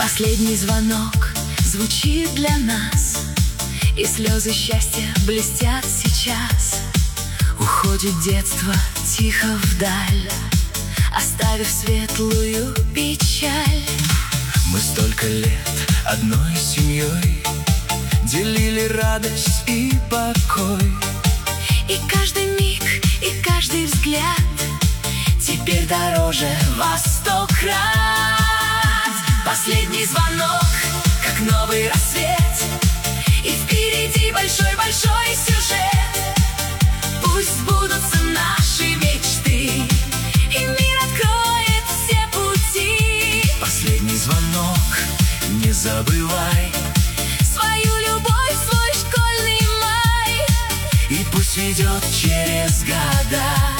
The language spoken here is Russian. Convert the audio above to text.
Последний звонок звучит для нас, и слезы счастья блестят сейчас. Уходит детство тихо вдаль, оставив светлую печаль. Мы столько лет одной семьей делили радость и покой. И каждый миг, и каждый взгляд теперь дороже во 100 крат. Последний звонок, как новый рассвет, и впереди большой-большой сюжет. Пусть сбудутся наши мечты, и мир откроет все пути. Последний звонок, не забывай Свою любовь, свой школьный май, и пусть ведет через года.